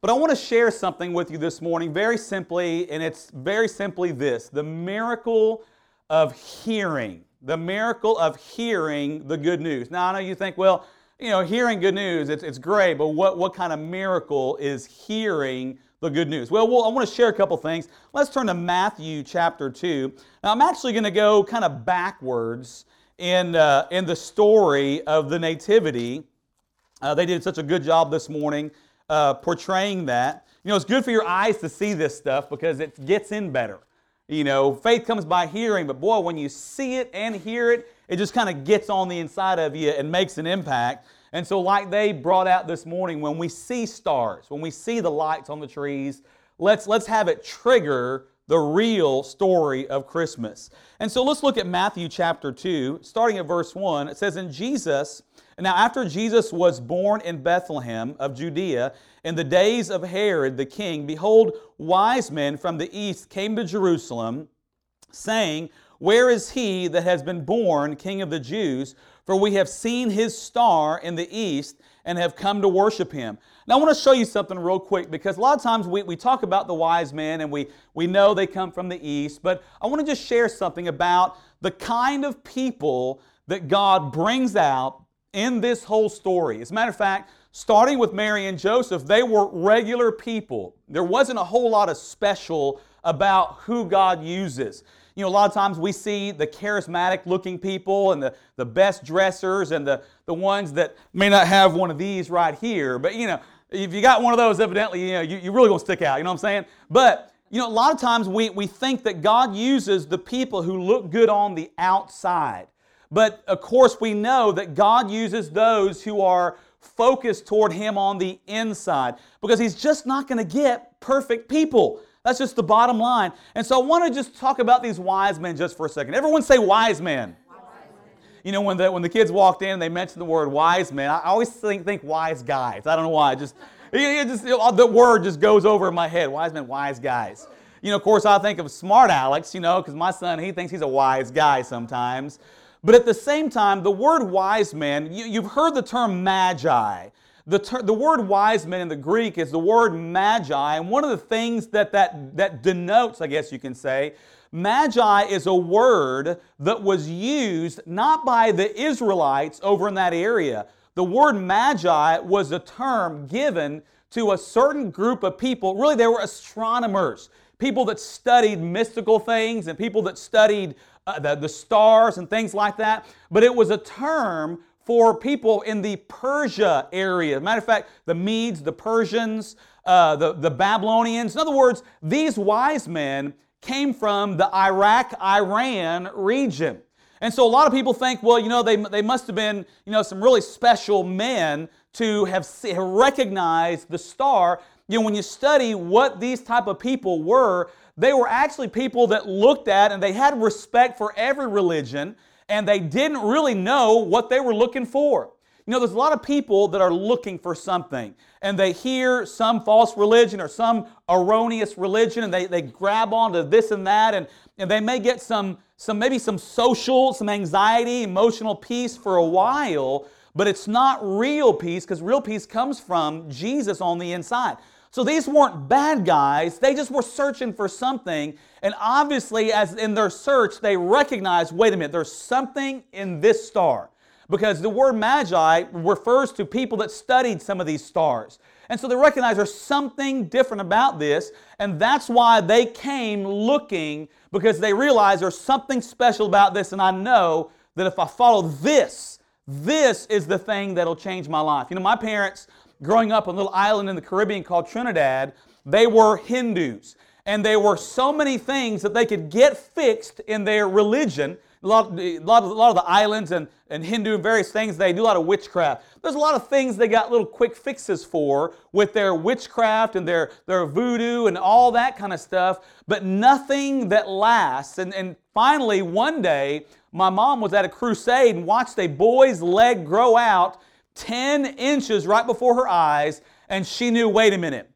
But I want to share something with you this morning very simply, and it's very simply this: the miracle of hearing. The miracle of hearing the good news. Now, I know you think, well, hearing good news, it's great, but what kind of miracle is hearing the good news? Well, I want to share a couple things. Let's turn to Matthew chapter 2. Now, I'm actually going to go kind of backwards in the story of the Nativity. They did such a good job this morning portraying that. It's good for your eyes to see this stuff because it gets in better. Faith comes by hearing, but boy, when you see it and hear it, it just kind of gets on the inside of you and makes an impact. And so like they brought out this morning, when we see stars, when we see the lights on the trees, let's have it trigger the real story of Christmas. And so let's look at Matthew chapter 2, starting at verse 1. It says, Now after Jesus was born in Bethlehem of Judea, in the days of Herod the king, behold, wise men from the east came to Jerusalem, saying, Where is he that has been born King of the Jews? For we have seen his star in the east and have come to worship him. Now I want to show you something real quick, because a lot of times we talk about the wise men and we know they come from the east, but I want to just share something about the kind of people that God brings out in this whole story. As a matter of fact, starting with Mary and Joseph, they were regular people. There wasn't a whole lot of special about who God uses. A lot of times we see the charismatic looking people and the best dressers and the ones that may not have one of these right here. But if you got one of those, evidently, you're really going to stick out. You know what I'm saying? But, a lot of times we think that God uses the people who look good on the outside. But, of course, we know that God uses those who are focused toward Him on the inside, because He's just not going to get perfect people. That's just the bottom line. And so I want to just talk about these wise men just for a second. Everyone say wise men. When the kids walked in and they mentioned the word wise men, I always think wise guys. I don't know why. The word just goes over in my head. Wise men, wise guys. Of course, I think of smart Alex, because my son, he thinks he's a wise guy sometimes. But at the same time, the word wise men, you've heard the term magi. The word wise men in the Greek is the word magi, and one of the things that denotes, I guess you can say, magi is a word that was used not by the Israelites over in that area. The word magi was a term given to a certain group of people. Really, they were astronomers, people that studied mystical things and people that studied the stars and things like that. But it was a term for people in the Persia area. As a matter of fact, the Medes, the Persians, the Babylonians. In other words, these wise men came from the Iraq-Iran region. And so a lot of people think, well, they must have been, some really special men to have recognized the star. When you study what these type of people were, they were actually people that looked at and they had respect for every religion, and they didn't really know what they were looking for. There's a lot of people that are looking for something, and they hear some false religion or some erroneous religion, and they grab onto this and that, and they may get some social, some anxiety, emotional peace for a while, but it's not real peace, because real peace comes from Jesus on the inside. So these weren't bad guys, they just were searching for something, and obviously as in their search they recognized, wait a minute, there's something in this star. Because the word magi refers to people that studied some of these stars. And so they recognized there's something different about this, and that's why they came looking, because they realized there's something special about this, and I know that if I follow this is the thing that'll change my life. My parents, growing up on a little island in the Caribbean called Trinidad, they were Hindus. And there were so many things that they could get fixed in their religion. A lot of the islands and Hindu and various things, they do a lot of witchcraft. There's a lot of things they got little quick fixes for with their witchcraft and their voodoo and all that kind of stuff, but nothing that lasts. And finally, one day, my mom was at a crusade and watched a boy's leg grow out 10 inches right before her eyes, and she knew, wait a minute,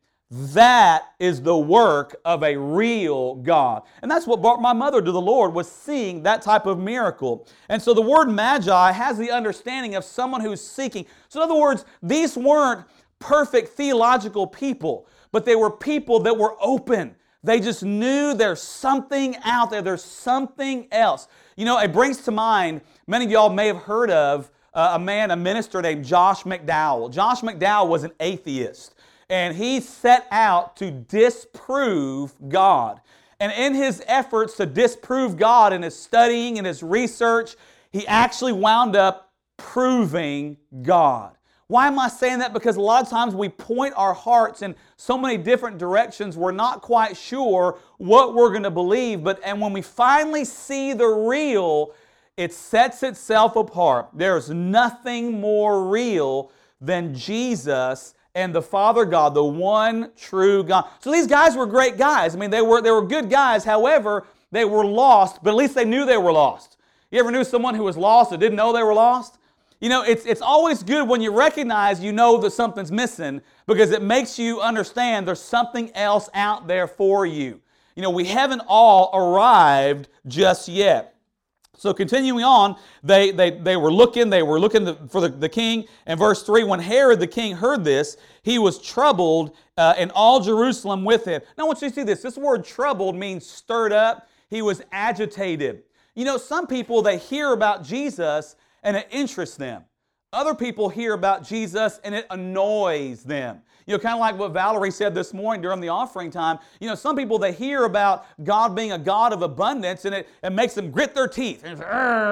that is the work of a real God. And that's what brought my mother to the Lord, was seeing that type of miracle. And so the word magi has the understanding of someone who's seeking. So in other words, these weren't perfect theological people, but they were people that were open. They just knew there's something out there. There's something else. You know, it brings to mind, many of y'all may have heard of a minister named Josh McDowell. Josh McDowell was an atheist, and he set out to disprove God. And in his efforts to disprove God in his studying and his research, he actually wound up proving God. Why am I saying that? Because a lot of times we point our hearts in so many different directions, we're not quite sure what we're going to believe. And when we finally see the real, it sets itself apart. There's nothing more real than Jesus and the Father God, the one true God. So these guys were great guys. I mean, they were good guys. However, they were lost, but at least they knew they were lost. You ever knew someone who was lost that didn't know they were lost? You know, it's always good when you recognize you know that something's missing, because it makes you understand there's something else out there for you. You know, we haven't all arrived just yet. So continuing on, they were looking for the king. And verse 3, when Herod the king heard this, he was troubled, and all Jerusalem with him. Now I want you to see this. This word troubled means stirred up. He was agitated. You know, some people, they hear about Jesus and it interests them. Other people hear about Jesus and it annoys them. You know, kind of like what Valerie said this morning during the offering time. You know, some people, they hear about God being a God of abundance and it makes them grit their teeth. And it's,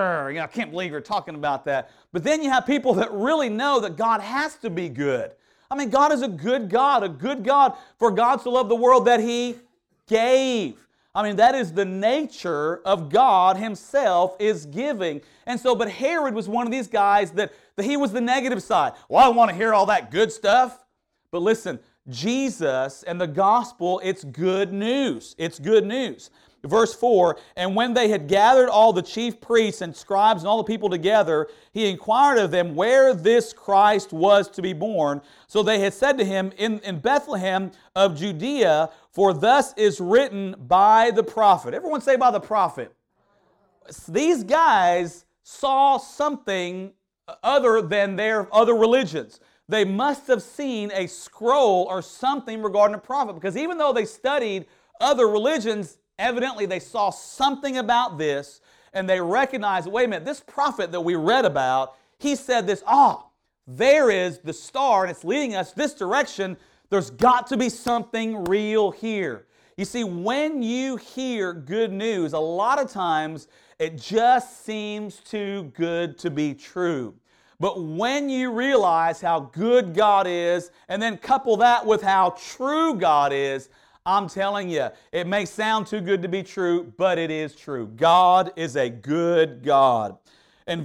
I can't believe you're talking about that. But then you have people that really know that God has to be good. I mean, God is a good God for God to love the world that He gave. I mean, that is the nature of God Himself is giving. And so, but Herod was one of these guys that he was the negative side. Well, I don't want to hear all that good stuff. But listen, Jesus and the gospel, it's good news. It's good news. Verse 4, and when they had gathered all the chief priests and scribes and all the people together, he inquired of them where this Christ was to be born. So they had said to him, in Bethlehem of Judea, for thus is written by the prophet. Everyone say by the prophet. These guys saw something other than their other religions. They must have seen a scroll or something regarding a prophet, because even though they studied other religions, evidently they saw something about this and they recognized, wait a minute, this prophet that we read about, he said this, there is the star and it's leading us this direction. There's got to be something real here. You see, when you hear good news, a lot of times it just seems too good to be true. But when you realize how good God is, and then couple that with how true God is, I'm telling you, it may sound too good to be true, but it is true. God is a good God. And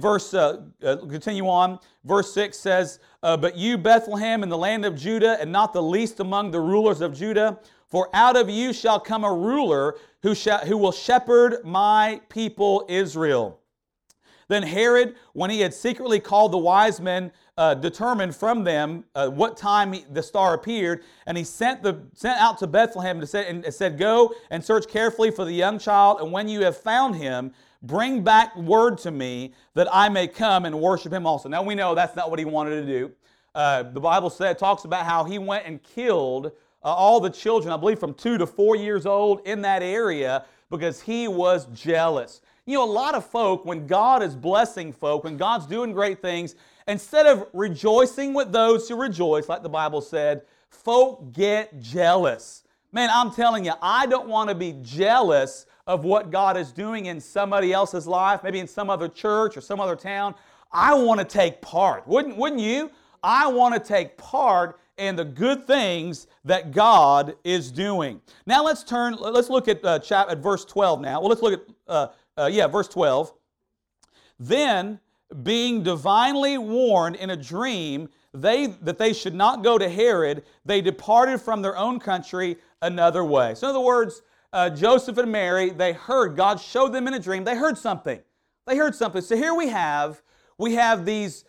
continue on, verse 6 says, but you, Bethlehem, in the land of Judah, and not the least among the rulers of Judah, for out of you shall come a ruler who will shepherd my people Israel. Then Herod, when he had secretly called the wise men, determined from them what time the star appeared, and he sent out to Bethlehem and said, go and search carefully for the young child, and when you have found him, bring back word to me that I may come and worship him also. Now we know that's not what he wanted to do. The Bible talks about how he went and killed all the children, I believe from 2 to 4 years old in that area, because he was jealous. You know, a lot of folk, when God is blessing folk, when God's doing great things, instead of rejoicing with those who rejoice, like the Bible said, folk get jealous. Man, I'm telling you, I don't want to be jealous of what God is doing in somebody else's life, maybe in some other church or some other town. I want to take part. Wouldn't you? I want to take part in the good things that God is doing. Now let's look at verse 12 now. Well, let's look at verse 12. Then, being divinely warned in a dream that they should not go to Herod, they departed from their own country another way. So in other words, Joseph and Mary, they heard, God showed them in a dream, they heard something. So here we have these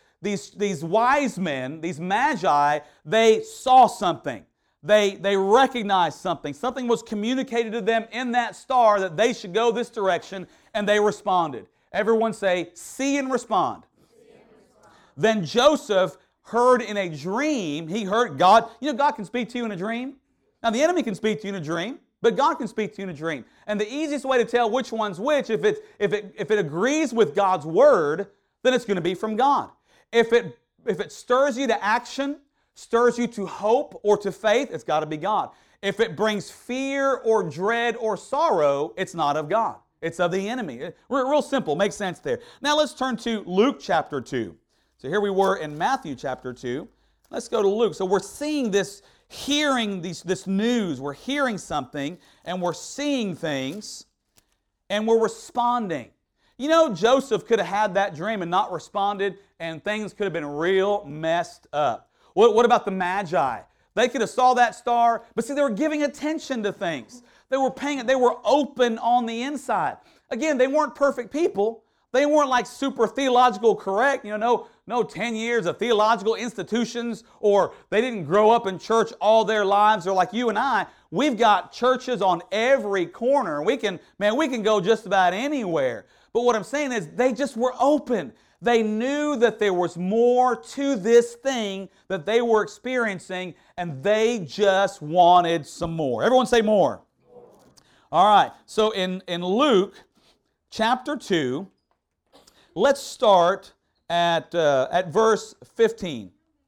wise men, these magi, they saw something. They recognized something. Something was communicated to them in that star that they should go this direction, and they responded. Everyone say, see and respond. Then Joseph heard in a dream. He heard God. You know, God can speak to you in a dream. Now, the enemy can speak to you in a dream, but God can speak to you in a dream. And the easiest way to tell which one's which, if it agrees with God's word, then it's going to be from God. If it stirs you to action, stirs you to hope or to faith, it's got to be God. If it brings fear or dread or sorrow, it's not of God. It's of the enemy. Real simple. Makes sense there. Now let's turn to Luke chapter 2. So here we were in Matthew chapter 2. Let's go to Luke. So we're seeing this, hearing this news. We're hearing something, and we're seeing things, and we're responding. You know, Joseph could have had that dream and not responded, and things could have been real messed up. What about the Magi? They could have saw that star, but see, they were giving attention to things. They were paying it. They were open on the inside. Again, they weren't perfect people. They weren't like super theological correct, no 10 years of theological institutions, or they didn't grow up in church all their lives. They're like you and I. We've got churches on every corner. We can go just about anywhere. But what I'm saying is they just were open. They knew that there was more to this thing that they were experiencing, and they just wanted some more. Everyone say more. All right, so in Luke chapter 2, let's start at verse 15.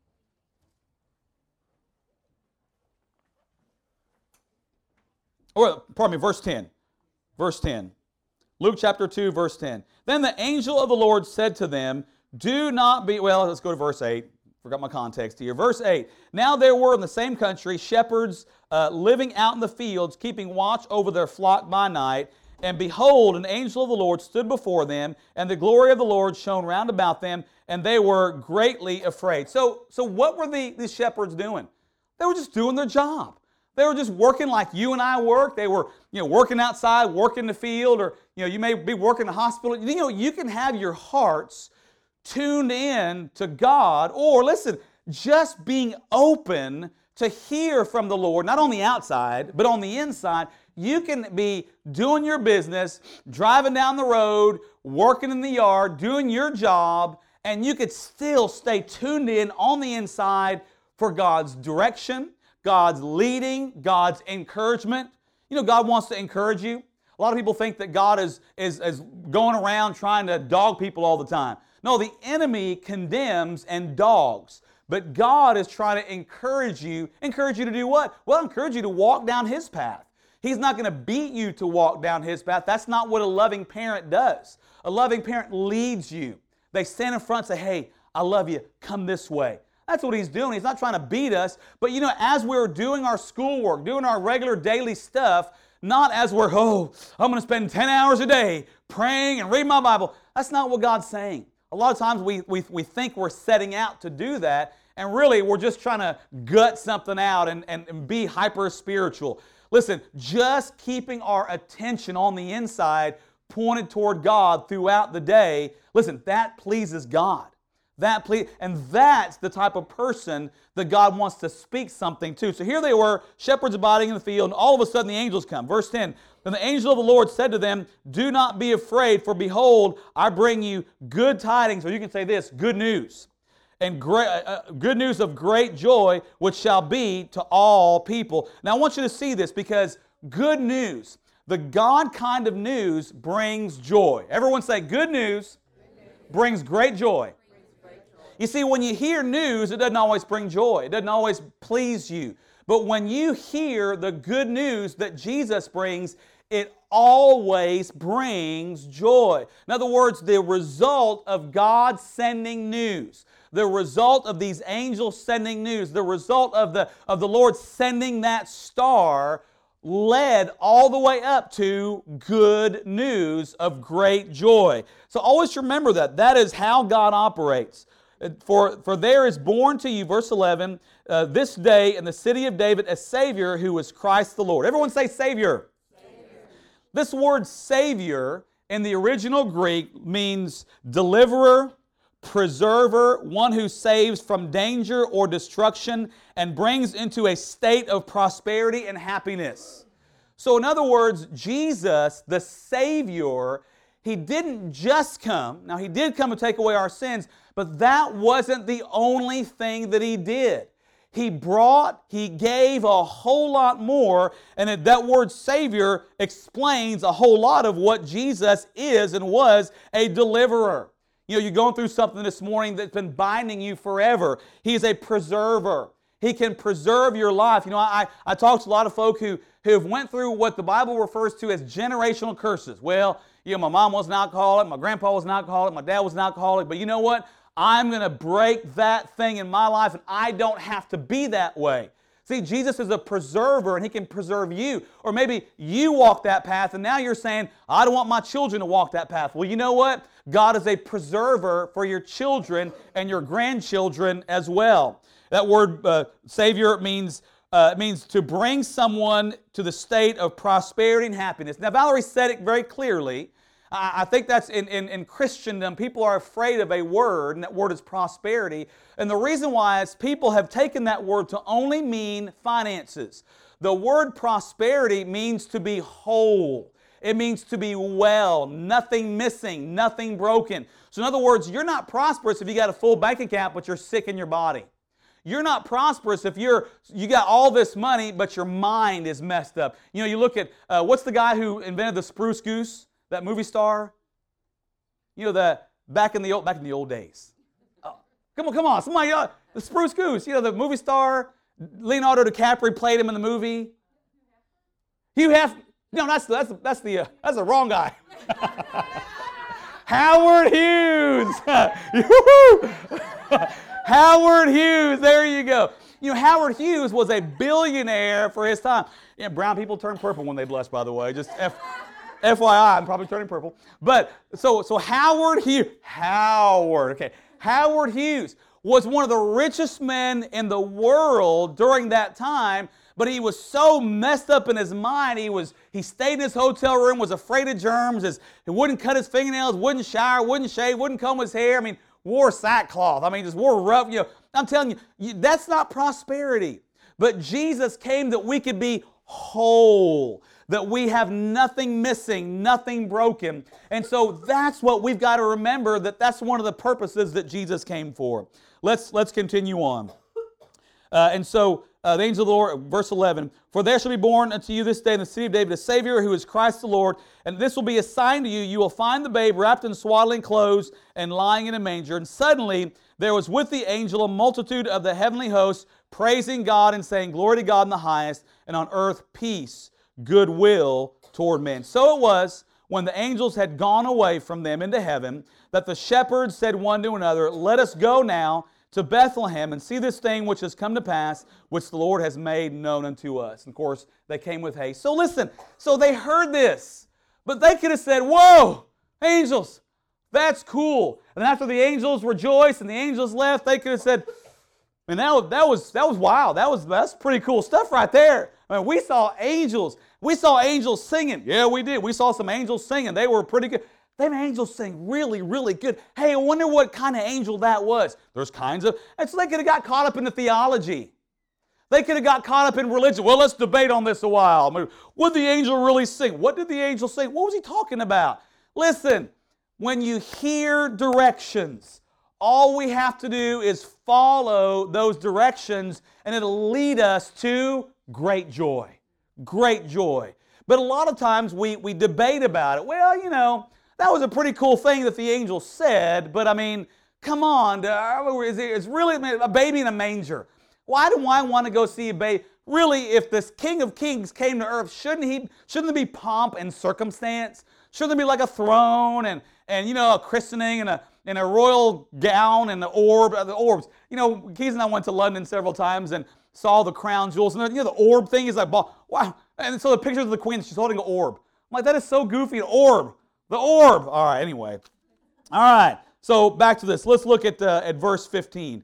Or, pardon me, verse 10. Verse 10. Luke chapter 2, verse 10. Then the angel of the Lord said to them, do not be... Well, let's go to verse 8. Forgot my context here. Verse 8. Now there were in the same country shepherds living out in the fields, keeping watch over their flock by night. And behold, an angel of the Lord stood before them, and the glory of the Lord shone round about them, and they were greatly afraid. So what were these shepherds doing? They were just doing their job. They were just working like you and I work. They were, working outside, working the field, or, you may be working in the hospital. You can have your hearts tuned in to God, or listen, just being open to hear from the Lord, not on the outside, but on the inside. You can be doing your business, driving down the road, working in the yard, doing your job, and you could still stay tuned in on the inside for God's direction, God's leading, God's encouragement. God wants to encourage you. A lot of people think that God is going around trying to dog people all the time. No, the enemy condemns and dogs. But God is trying to encourage you. Encourage you to do what? Well, encourage you to walk down His path. He's not going to beat you to walk down His path. That's not what a loving parent does. A loving parent leads you. They stand in front and say, hey, I love you. Come this way. That's what He's doing. He's not trying to beat us. But as we're doing our schoolwork, doing our regular daily stuff, not as we're, I'm going to spend 10 hours a day praying and reading my Bible. That's not what God's saying. A lot of times we think we're setting out to do that, and really we're just trying to gut something out and be hyper-spiritual. Listen, just keeping our attention on the inside pointed toward God throughout the day, listen, that pleases God. And that's the type of person that God wants to speak something to. So here they were, shepherds abiding in the field, and all of a sudden the angels come. Verse 10, then the angel of the Lord said to them, do not be afraid, for behold, I bring you good tidings, or you can say this, good news. And good news of great joy, which shall be to all people. Now I want you to see this, because good news, the God kind of news, brings joy. Everyone say, good news brings great joy. You see, when you hear news, it doesn't always bring joy. It doesn't always please you. But when you hear the good news that Jesus brings, it always brings joy. In other words, the result of God sending news, the result of these angels sending news, the result of the Lord sending that star led all the way up to good news of great joy. So always remember that. That is how God operates. For there is born to you, verse 11, this day in the city of David a Savior who is Christ the Lord. Everyone say Savior. This word Savior in the original Greek means deliverer, preserver, one who saves from danger or destruction and brings into a state of prosperity and happiness. So in other words, Jesus, the Savior, He didn't just come. Now, He did come to take away our sins, but that wasn't the only thing that He did. He gave a whole lot more, and that word Savior explains a whole lot of what Jesus is and was, a deliverer. You know, you're going through something this morning that's been binding you forever. He's a preserver. He can preserve your life. You know, I talk to a lot of folk who have went through what the Bible refers to as generational curses. Well, you know, my mom was an alcoholic, my grandpa was an alcoholic, my dad was an alcoholic, but you know what? I'm going to break that thing in my life, and I don't have to be that way. See, Jesus is a preserver, and He can preserve you. Or maybe you walk that path, and now you're saying, I don't want my children to walk that path. Well, you know what? God is a preserver for your children and your grandchildren as well. That word Savior means to bring someone to the state of prosperity and happiness. Now, Valerie said it very clearly. I think that's in Christendom, people are afraid of a word, and that word is prosperity. And the reason why is people have taken that word to only mean finances. The word prosperity means to be whole. It means to be well, nothing missing, nothing broken. So in other words, you're not prosperous if you got a full bank account, but you're sick in your body. You're not prosperous if you got all this money, but your mind is messed up. You know, you look at, what's the guy who invented the spruce goose? That movie star, you know, back in the old days. Oh, come on, somebody, the Spruce Goose, you know, the movie star, Leonardo DiCaprio played him in the movie. That's the wrong guy. Howard Hughes. Howard Hughes, there you go. You know, Howard Hughes was a billionaire for his time. Yeah, brown people turn purple when they blush, by the way. Just FYI, I'm probably turning purple. But so Howard Hughes was one of the richest men in the world during that time, but he was so messed up in his mind. He stayed in his hotel room, was afraid of germs, he wouldn't cut his fingernails, wouldn't shower, wouldn't shave, wouldn't comb his hair. I mean, wore sackcloth. I mean, just wore rough. You know, I'm telling you, that's not prosperity. But Jesus came that we could be whole, that we have nothing missing, nothing broken. And so that's what we've got to remember, that's one of the purposes that Jesus came for. Let's continue on. The angel of the Lord, verse 11, for there shall be born unto you this day in the city of David a Savior who is Christ the Lord, and this will be a sign to you. You will find the babe wrapped in swaddling clothes and lying in a manger. And suddenly there was with the angel a multitude of the heavenly hosts, praising God and saying, Glory to God in the highest, and on earth peace, goodwill toward men. So it was, when the angels had gone away from them into heaven, that the shepherds said one to another, Let us go now to Bethlehem and see this thing which has come to pass, which the Lord has made known unto us. And of course, they came with haste. So listen, so they heard this, but they could have said, Whoa, angels, that's cool. And after the angels rejoiced and the angels left, they could have said, and that was wild. That's pretty cool stuff right there. I mean, we saw angels. We saw angels singing. Yeah, we did. We saw some angels singing. They were pretty good. Them angels sing really, really good. Hey, I wonder what kind of angel that was. There's kinds of, and so they could have got caught up in the theology. They could have got caught up in religion. Well, let's debate on this a while. I mean, would the angel really sing? What did the angel sing? What was he talking about? Listen, when you hear directions, all we have to do is follow those directions, and it'll lead us to great joy. Great joy. But a lot of times we debate about it. Well, you know, that was a pretty cool thing that the angel said, but I mean, come on, it's really a baby in a manger. Why do I want to go see a baby? Really, if this King of Kings came to earth, shouldn't there be pomp and circumstance? Shouldn't there be like a throne and you know, a christening and a royal gown and the orbs? You know, Keys and I went to London several times and saw the crown jewels, and you know, the orb thing is like, wow. And so the pictures of the queen, she's holding an orb. I'm like, that is so goofy, an orb. The orb. All right, anyway. All right, so back to this. Let's look at verse 15.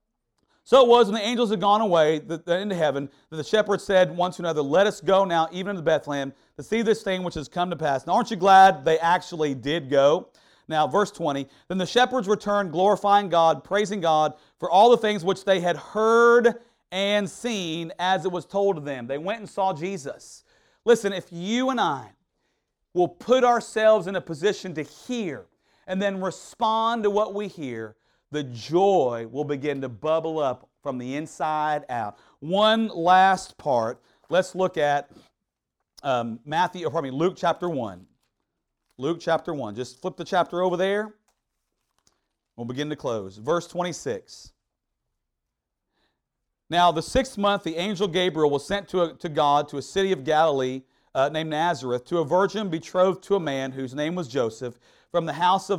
So it was when the angels had gone away into heaven, that the shepherds said one to another, Let us go now even to Bethlehem to see this thing which has come to pass. Now, aren't you glad they actually did go? Now, verse 20, Then the shepherds returned, glorifying God, praising God for all the things which they had heard and seen as it was told to them. They went and saw Jesus. Listen, if you and I will put ourselves in a position to hear and then respond to what we hear, the joy will begin to bubble up from the inside out. One last part. Let's look at Luke chapter 1. Luke chapter 1. Just flip the chapter over there. We'll begin to close. Verse 26. Now, the 6th month, the angel Gabriel was sent to God to a city of Galilee named Nazareth, to a virgin betrothed to a man whose name was Joseph, from the house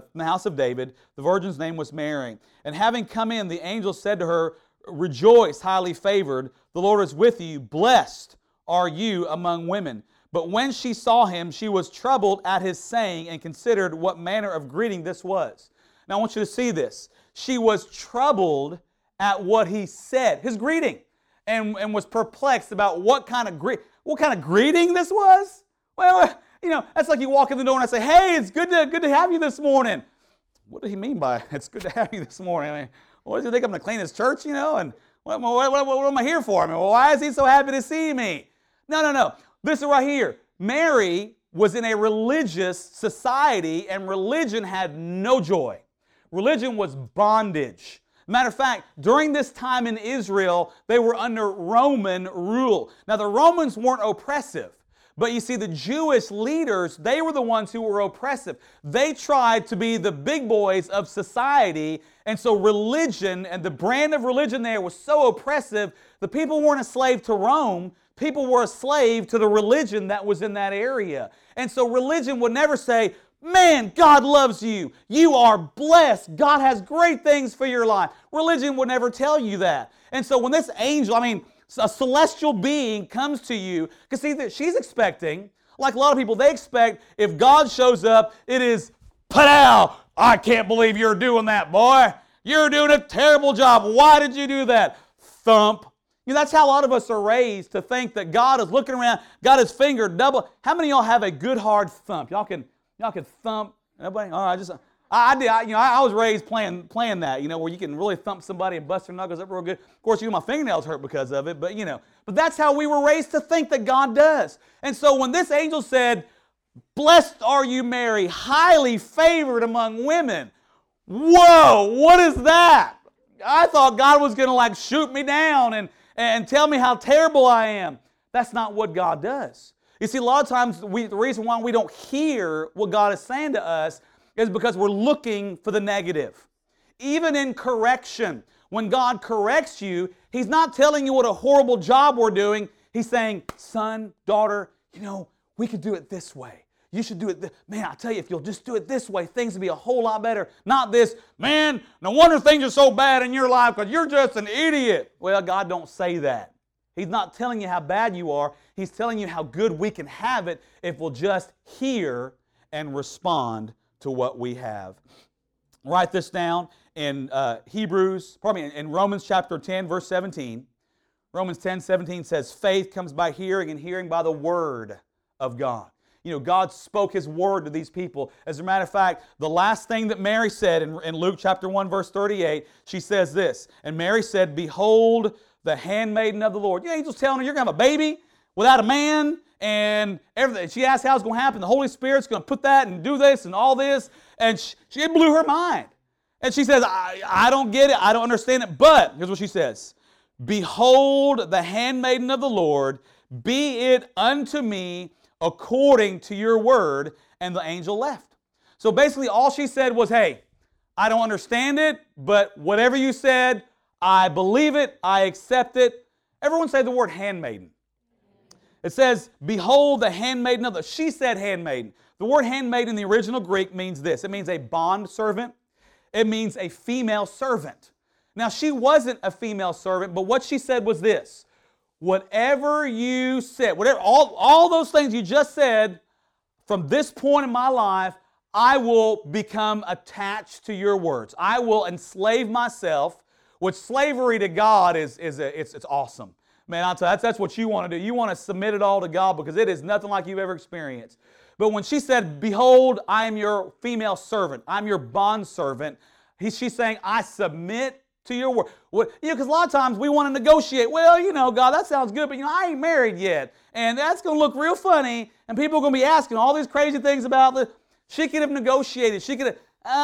of David. The virgin's name was Mary. And having come in, the angel said to her, "Rejoice, highly favored, the Lord is with you. Blessed are you among women." But when she saw him, she was troubled at his saying and considered what manner of greeting this was. Now I want you to see this. She was troubled at what he said, his greeting, and was perplexed about what kind of greeting this was. Well, that's like you walk in the door and I say, "Hey, it's good to have you this morning." What did he mean by it's good to have you this morning? I mean, what does he think I'm going to clean his church? And what am I here for? I mean, why is he so happy to see me? No. This is right here. Mary was in a religious society, and religion had no joy. Religion was bondage. Matter of fact, during this time in Israel, they were under Roman rule. Now, the Romans weren't oppressive, but you see, the Jewish leaders, they were the ones who were oppressive. They tried to be the big boys of society, and so religion and the brand of religion there was so oppressive, the people weren't a slave to Rome. People were a slave to the religion that was in that area. And so religion would never say, "Man, God loves you. You are blessed. God has great things for your life." Religion would never tell you that. And so when this angel, a celestial being comes to you, because see, she's expecting, like a lot of people, they expect if God shows up, it is, "Padow! I can't believe you're doing that, boy. You're doing a terrible job. Why did you do that?" Thump. That's how a lot of us are raised, to think that God is looking around, got his finger double. How many of y'all have a good hard thump? Y'all can thump. Nobody? All right, I did. I was raised playing that, where you can really thump somebody and bust their knuckles up real good. Of course, my fingernails hurt because of it, but but that's how we were raised to think that God does. And so when this angel said, "Blessed are you, Mary, highly favored among women," whoa, what is that? I thought God was going to shoot me down and tell me how terrible I am. That's not what God does. You see, a lot of times the reason why we don't hear what God is saying to us is because we're looking for the negative. Even in correction, when God corrects you, He's not telling you what a horrible job we're doing. He's saying, "Son, daughter, we could do it this way. You should do it. Man, I tell you, if you'll just do it this way, things will be a whole lot better." Not this, "Man, no wonder things are so bad in your life because you're just an idiot." Well, God don't say that. He's not telling you how bad you are. He's telling you how good we can have it if we'll just hear and respond to what we have. Write this down in in Romans chapter 10, verse 17. Romans 10:17 says, "Faith comes by hearing, and hearing by the word of God." God spoke His word to these people. As a matter of fact, the last thing that Mary said in Luke chapter 1, verse 38, she says this, "And Mary said, Behold, the handmaiden of the Lord." Angel's telling her, "You're going to have a baby without a man," and everything. She asked how it's going to happen. The Holy Spirit's going to put that and do this and all this. And it blew her mind. And she says, I don't get it. I don't understand it. But here's what she says. "Behold, the handmaiden of the Lord, be it unto me according to your word." And the angel left. So basically all she said was, "Hey, I don't understand it, but whatever you said, I believe it, I accept it." Everyone say the word handmaiden. It says, "Behold, the handmaiden of the..." She said handmaiden. The word handmaiden in the original Greek means this. It means a bond servant. It means a female servant. Now, she wasn't a female servant, but what she said was this. Whatever you said, all those things you just said, from this point in my life, I will become attached to your words. I will enslave myself, which slavery to God it's awesome. Man, I'll tell you, that's what you want to do. You want to submit it all to God because it is nothing like you've ever experienced. But when she said, "Behold, I am your female servant. I'm your bond servant," she's saying, I submit to your word. Because a lot of times we want to negotiate. Well, God, that sounds good, but I ain't married yet. And that's going to look real funny. And people are going to be asking all these crazy things about it. She could have negotiated. She could have,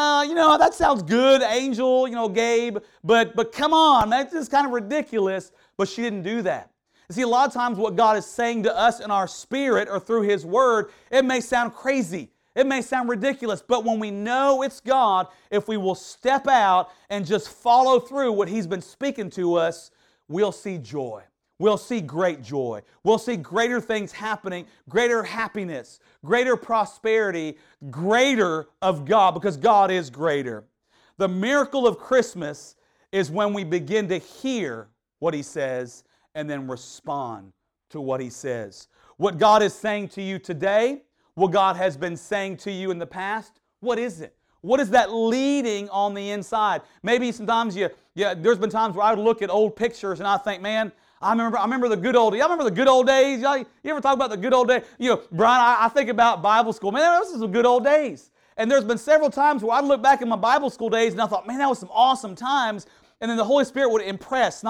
that sounds good, Angel, Gabe. But come on, that's just kind of ridiculous. But she didn't do that. You see, a lot of times what God is saying to us in our spirit or through His Word, it may sound crazy. It may sound ridiculous, but when we know it's God, if we will step out and just follow through what He's been speaking to us, we'll see joy. We'll see great joy. We'll see greater things happening, greater happiness, greater prosperity, greater of God, because God is greater. The miracle of Christmas is when we begin to hear what He says and then respond to what He says. What God is saying to you today, what God has been saying to you in the past, what is it? What is that leading on the inside? Maybe sometimes there's been times where I would look at old pictures and I think, man, I remember the good old days. Y'all remember the good old days? You ever talk about the good old days? Brian, I think about Bible school. Man, those are some good old days. And there's been several times where I look back at my Bible school days and I thought, man, that was some awesome times. And then the Holy Spirit would impress,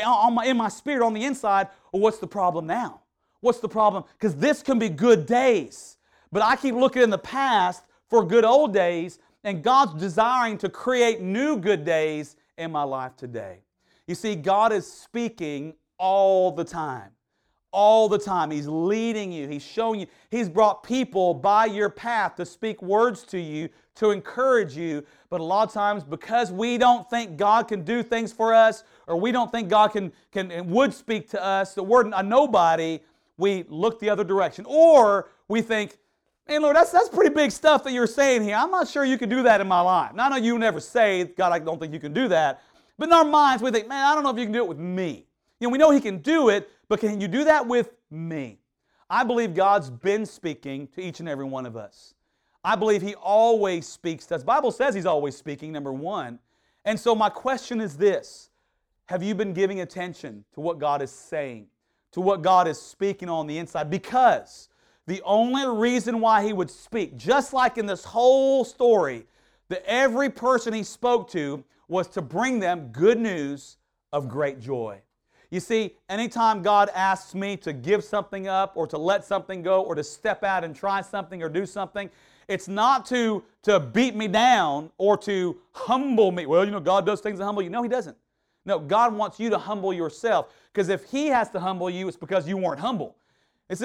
in my spirit on the inside, well, what's the problem now? What's the problem? Because this can be good days. But I keep looking in the past for good old days, and God's desiring to create new good days in my life today. You see, God is speaking all the time. All the time. He's leading you. He's showing you. He's brought people by your path to speak words to you, to encourage you. But a lot of times, because we don't think God can do things for us, or we don't think God can and would speak to us, that we're a nobody, we look the other direction. Or we think, man, Lord, that's pretty big stuff that you're saying here. I'm not sure you can do that in my life. Now, I know you never say, God, I don't think you can do that. But in our minds, we think, man, I don't know if you can do it with me. We know He can do it, but can you do that with me? I believe God's been speaking to each and every one of us. I believe He always speaks to us. The Bible says He's always speaking, number one. And so my question is this: have you been giving attention to what God is saying, to what God is speaking on the inside? Because the only reason why He would speak, just like in this whole story, that every person He spoke to was to bring them good news of great joy. You see, anytime God asks me to give something up or to let something go or to step out and try something or do something, it's not to beat me down or to humble me. Well, God does things to humble you. No, He doesn't. No, God wants you to humble yourself, because if He has to humble you, it's because you weren't humble. It's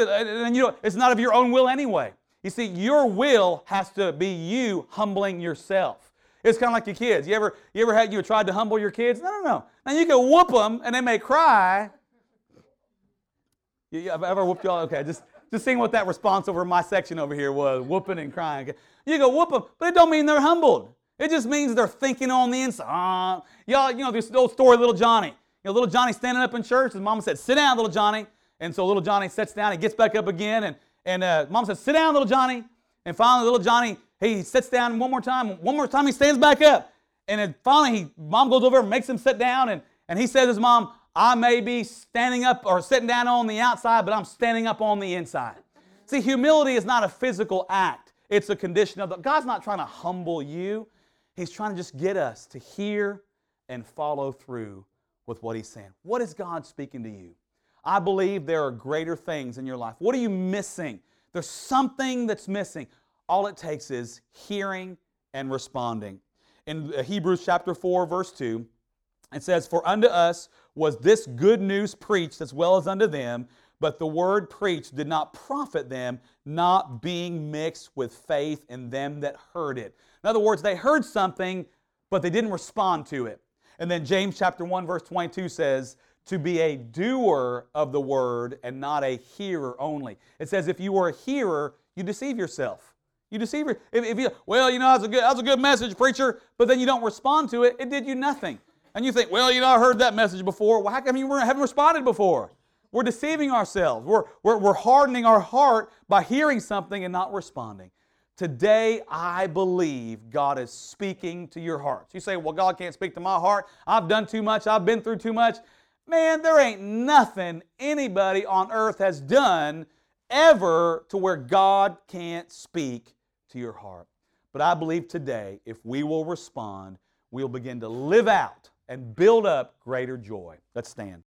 not of your own will anyway. You see, your will has to be you humbling yourself. It's kind of like your kids. You ever tried to humble your kids? No. Now you can whoop them and they may cry. I've ever whooped y'all? Okay, just seeing what that response over my section over here was, whooping and crying. You go whoop them, but it don't mean they're humbled. It just means they're thinking on the inside. Y'all, this old story, little Johnny. Little Johnny standing up in church, his mama said, "Sit down, little Johnny." And so little Johnny sits down, he gets back up again, and mom says, "Sit down, little Johnny." And finally, little Johnny, he sits down one more time. One more time, he stands back up. And then finally, mom goes over and makes him sit down, and he says to his mom, "I may be standing up or sitting down on the outside, but I'm standing up on the inside." See, humility is not a physical act. It's a condition of God's not trying to humble you. He's trying to just get us to hear and follow through with what He's saying. What is God speaking to you? I believe there are greater things in your life. What are you missing? There's something that's missing. All it takes is hearing and responding. In Hebrews chapter 4, verse 2, it says, "For unto us was this good news preached as well as unto them, but the word preached did not profit them, not being mixed with faith in them that heard it." In other words, they heard something, but they didn't respond to it. And then James chapter 1, verse 22 says, "To be a doer of the word and not a hearer only." It says if you were a hearer, you deceive yourself. You deceive yourself. If you, that was a good message, preacher, but then you don't respond to it, it did you nothing. And you think, I heard that message before. Well, how come you haven't responded before? We're deceiving ourselves. We're hardening our heart by hearing something and not responding. Today, I believe God is speaking to your hearts. You say, well, God can't speak to my heart. I've done too much. I've been through too much. Man, there ain't nothing anybody on earth has done ever to where God can't speak to your heart. But I believe today, if we will respond, we'll begin to live out and build up greater joy. Let's stand.